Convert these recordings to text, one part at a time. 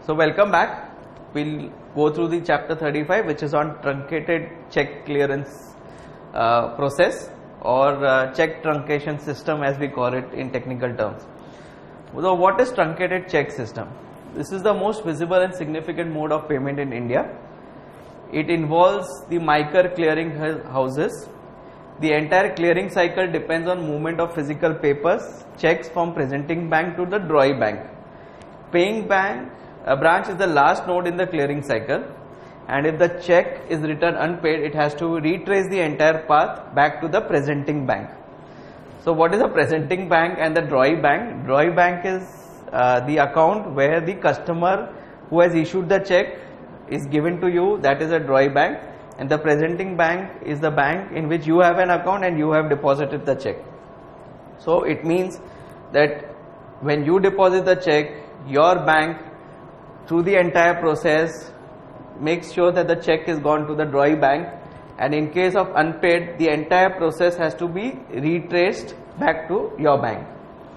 So welcome back. We'll go through the chapter 35, which is on truncated check clearance process or check truncation system, as we call it in technical terms. So what is truncated check system? This is the most visible and significant mode of payment in India. It involves the micro clearing houses. The entire clearing cycle depends on movement of physical papers, checks from presenting bank to the drawing bank. Paying bank branch is the last node in the clearing cycle, and if the check is returned unpaid, it has to retrace the entire path back to the presenting bank. So what is a presenting bank and the drawing bank? Drawing bank is the account where the customer who has issued the check is given to you, that is a drawing bank, and the presenting bank is the bank in which you have an account and you have deposited the check. So it means that when you deposit the check, your bank through the entire process makes sure that the check is gone to the drawing bank, and in case of unpaid, the entire process has to be retraced back to your bank.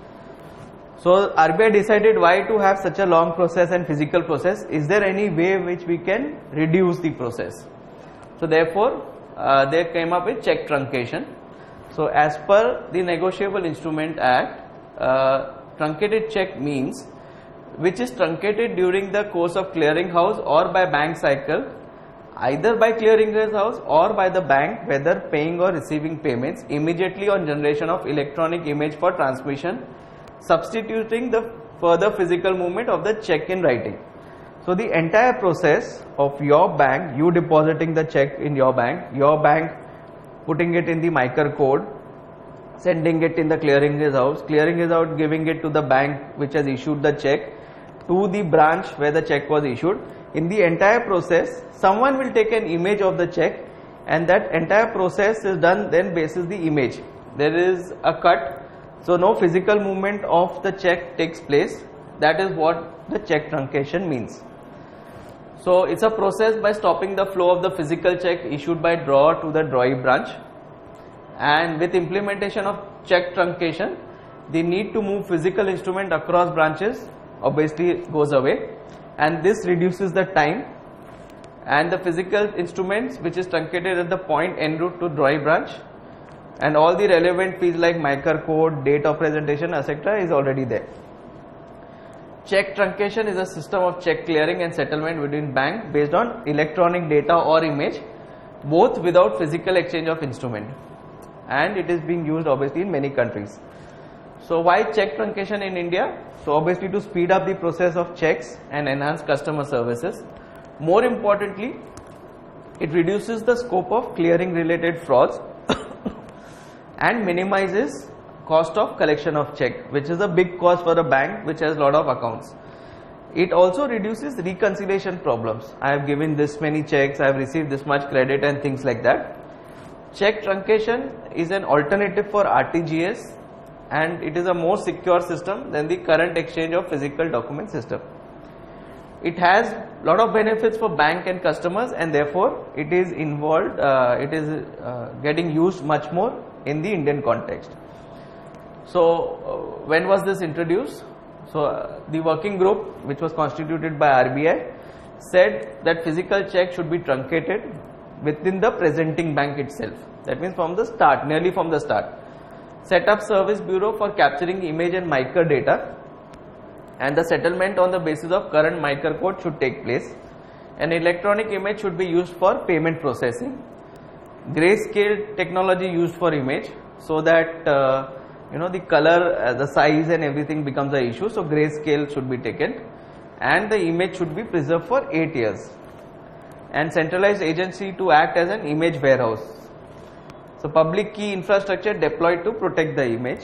So RBI decided why to have such a long process and physical process. Is there any way which we can reduce the process? So therefore they came up with check truncation. So as per the Negotiable Instrument Act, truncated check means which is truncated during the course of clearing house or by bank cycle, either by clearing house or by the bank, whether paying or receiving payments immediately on generation of electronic image for transmission, substituting the further physical movement of the check in writing. So the entire process of your bank, you depositing the check in your bank putting it in the micro code, sending it in the clearing house giving it to the bank which has issued the check, to the branch where the check was issued. In the entire process, someone will take an image of the check, and that entire process is done then basis the image. There is a cut, so no physical movement of the check takes place. That is what the check truncation means. So it's a process by stopping the flow of the physical check issued by drawer to the drawing branch, and with implementation of check truncation, the need to move physical instrument across branches obviously goes away, and this reduces the time, and the physical instruments which is truncated at the point en route to drawing branch, and all the relevant fields like micro code, date of presentation, etc. is already there. Check truncation is a system of check clearing and settlement between bank based on electronic data or image, both without physical exchange of instrument, and it is being used obviously in many countries. So why check truncation in India? So obviously to speed up the process of checks and enhance customer services. More importantly, it reduces the scope of clearing related frauds and minimizes cost of collection of check, which is a big cost for a bank which has a lot of accounts. It also reduces reconciliation problems. I have given this many checks, I have received this much credit and things like that. Check truncation is an alternative for RTGS, and it is a more secure system than the current exchange of physical document system. It has a lot of benefits for bank and customers, and therefore it is involved, getting used much more in the Indian context. So when was this introduced? So the working group, which was constituted by RBI, said that physical check should be truncated within the presenting bank itself. That means from the start, nearly from the start. Set up service bureau for capturing image and micro data, and the settlement on the basis of current micro code should take place. An electronic image should be used for payment processing. Grayscale technology used for image, so that the color, the size and everything becomes an issue. So grayscale should be taken, and the image should be preserved for 8 years. And centralized agency to act as an image warehouse. So public key infrastructure deployed to protect the image.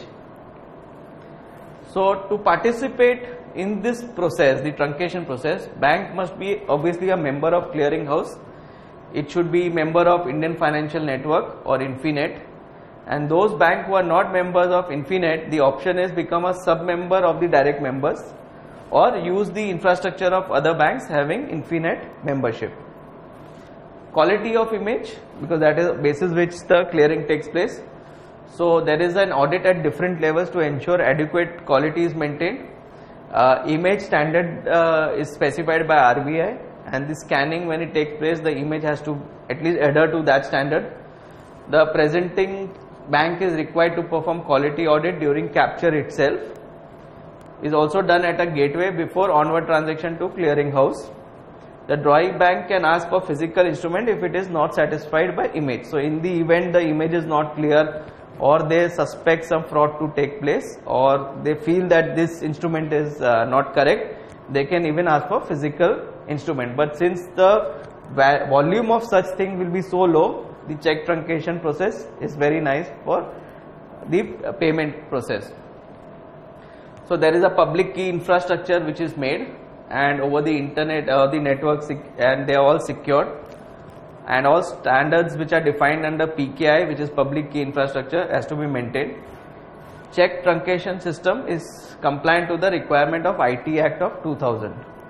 So to participate in this process, the truncation process, bank must be obviously a member of clearing house. It should be member of Indian Financial Network or Infinet, and those banks who are not members of Infinet, the option is become a sub-member of the direct members or use the infrastructure of other banks having Infinet membership. Quality of image, because that is the basis which the clearing takes place. So there is an audit at different levels to ensure adequate quality is maintained. Image standard is specified by RBI, and the scanning, when it takes place, the image has to at least adhere to that standard. The presenting bank is required to perform quality audit during capture itself. Is also done at a gateway before onward transaction to clearing house. The drawing bank can ask for physical instrument if it is not satisfied by image. So in the event the image is not clear, or they suspect some fraud to take place, or they feel that this instrument is not correct, they can even ask for physical instrument. But since the volume of such thing will be so low, the check truncation process is very nice for the payment process. So there is a public key infrastructure which is made, and over the internet or the network, and they are all secured, and all standards which are defined under PKI, which is public key infrastructure, has to be maintained. Check truncation system is compliant to the requirement of IT Act of 2000.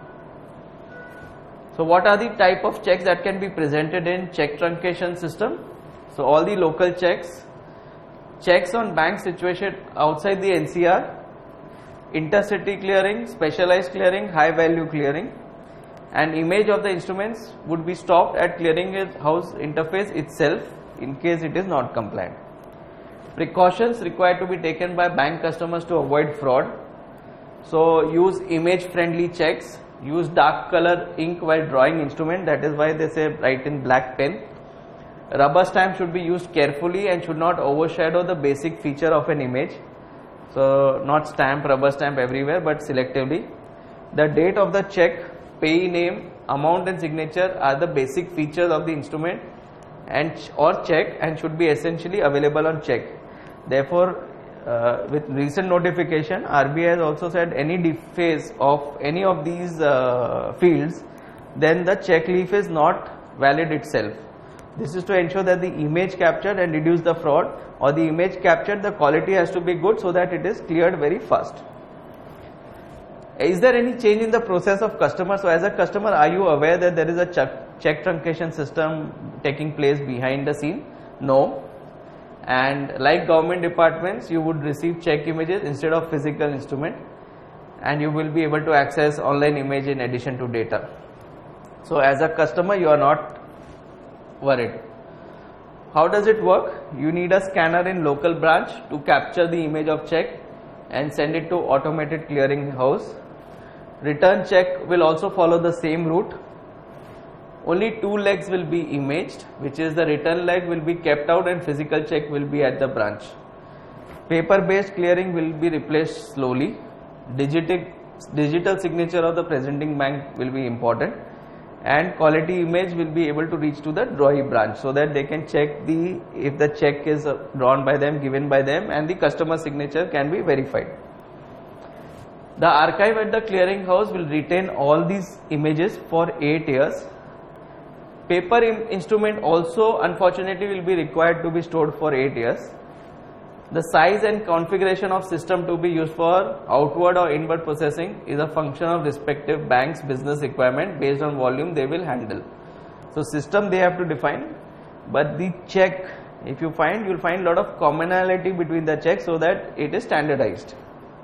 So what are the type of checks that can be presented in check truncation system? So all the local checks, checks on bank situation outside the NCR, intercity clearing, specialized clearing, high value clearing, and image of the instruments would be stopped at clearing house interface itself in case it is not compliant. Precautions required to be taken by bank customers to avoid fraud. So use image friendly checks, use dark color ink while drawing instrument, that is why they say write in black pen. Rubber stamp should be used carefully and should not overshadow the basic feature of an image. So not stamp, rubber stamp everywhere, but selectively. The date of the check, payee name, amount and signature are the basic features of the instrument and or check, and should be essentially available on check. Therefore, with recent notification, RBI has also said any deface of any of these fields, then the check leaf is not valid itself. This is to ensure that the image captured and reduce the fraud, or the image captured, the quality has to be good so that it is cleared very fast. Is there any change in the process of customer? So as a customer, are you aware that there is a check truncation system taking place behind the scene? No. And like government departments, you would receive check images instead of physical instrument, and you will be able to access online image in addition to data. So as a customer, you are not worried. How does it work? You need a scanner in local branch to capture the image of check and send it to automated clearing house. Return check will also follow the same route. Only two legs will be imaged, which is the return leg will be kept out and physical check will be at the branch. Paper based clearing will be replaced slowly. Digital signature of the presenting bank will be important, and quality image will be able to reach to the drawee branch so that they can check if the check is drawn by them, given by them, and the customer signature can be verified. The archive at the clearing house will retain all these images for 8 years. Paper instrument also unfortunately will be required to be stored for 8 years. The size and configuration of system to be used for outward or inward processing is a function of respective bank's business requirement based on volume they will handle. So system they have to define, but the check, if you find, you will find a lot of commonality between the checks so that it is standardized.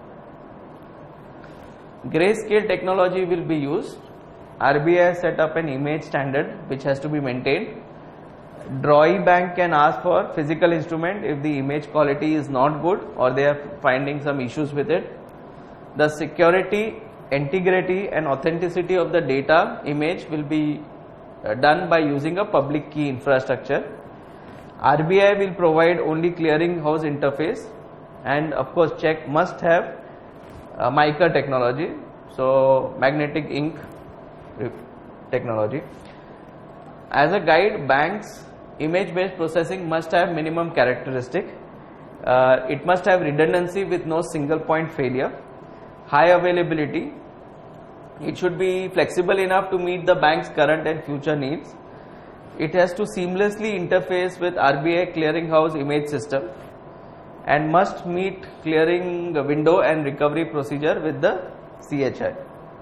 Grayscale technology will be used. RBI has set up an image standard which has to be maintained. Drawee bank can ask for physical instrument if the image quality is not good or they are finding some issues with it. The security, integrity and authenticity of the data image will be done by using a public key infrastructure. RBI will provide only clearing house interface, and of course check must have mica technology, so magnetic ink technology. As a guide, banks image based processing must have minimum characteristic. It must have redundancy with no single point failure, high availability. It should be flexible enough to meet the bank's current and future needs. It has to seamlessly interface with RBI clearinghouse image system and must meet clearing window and recovery procedure with the CHI.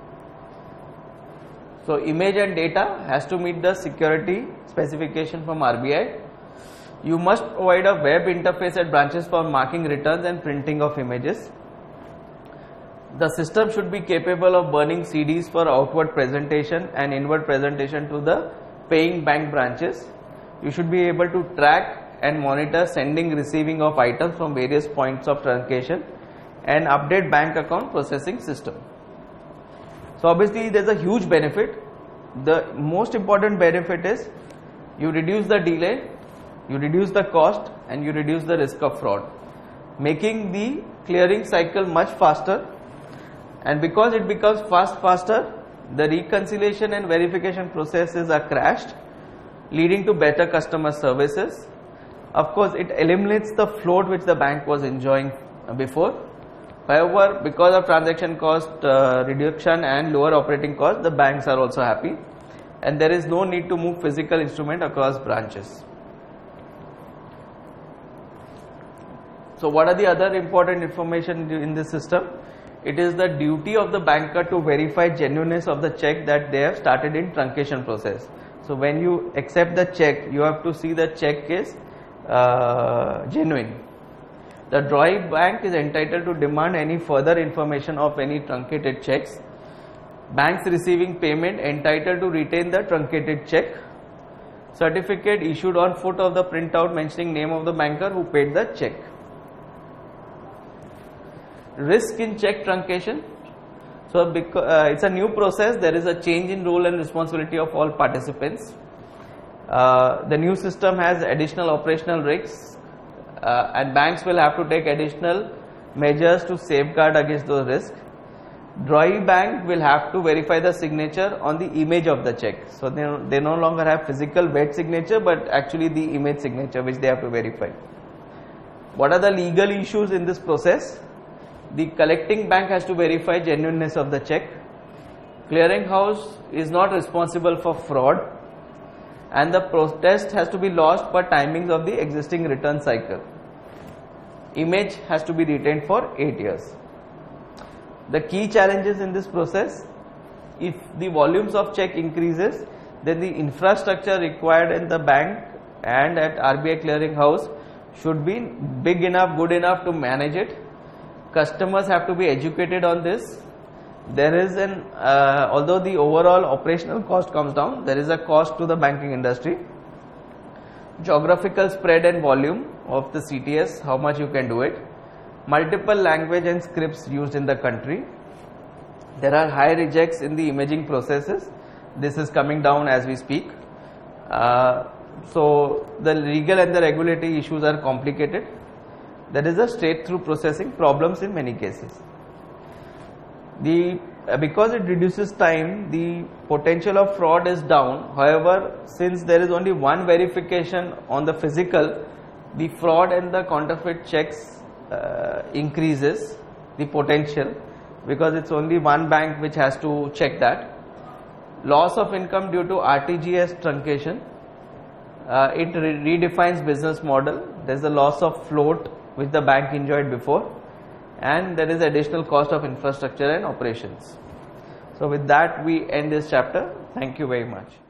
So image and data has to meet the security specification from RBI. You must provide a web interface at branches for marking returns and printing of images. The system should be capable of burning CDs for outward presentation and inward presentation to the paying bank branches. You should be able to track and monitor sending, receiving of items from various points of truncation and update bank account processing system. So obviously there is a huge benefit. The most important benefit is you reduce the delay, you reduce the cost, and you reduce the risk of fraud, making the clearing cycle much faster. And because it becomes faster, the reconciliation and verification processes are crashed, leading to better customer services. Of course, it eliminates the float which the bank was enjoying before. However, because of transaction cost reduction and lower operating cost, the banks are also happy, and there is no need to move physical instrument across branches. So what are the other important information in this system? It is the duty of the banker to verify genuineness of the check that they have started in truncation process. So when you accept the check, you have to see the check is genuine. The drawing bank is entitled to demand any further information of any truncated checks. Banks receiving payment entitled to retain the truncated check. Certificate issued on foot of the printout mentioning name of the banker who paid the check. Risk in check truncation. So because it's a new process, there is a change in role and responsibility of all participants. The new system has additional operational risks, and banks will have to take additional measures to safeguard against those risks. Drawee bank will have to verify the signature on the image of the check. So they no longer have physical wet signature, but actually the image signature which they have to verify. What are the legal issues in this process? The collecting bank has to verify genuineness of the check. Clearinghouse is not responsible for fraud, and the protest has to be lodged per timings of the existing return cycle. Image has to be retained for 8 years. The key challenges in this process: if the volumes of check increases, then the infrastructure required in the bank and at RBI clearinghouse should be big enough, good enough to manage it. Customers have to be educated on this. There is although the overall operational cost comes down, there is a cost to the banking industry. Geographical spread and volume of the CTS, how much you can do it. Multiple language and scripts used in the country. There are high rejects in the imaging processes. This is coming down as we speak. So the legal and the regulatory issues are complicated. There is a straight through processing problems in many cases. Because it reduces time, the potential of fraud is down. However, since there is only one verification on the physical, the fraud and the counterfeit checks increases the potential, because it's only one bank which has to check that. Loss of income due to RTGS truncation. It redefines business model. There is a loss of float which the bank enjoyed before, and there is additional cost of infrastructure and operations. So with that we end this chapter. Thank you very much.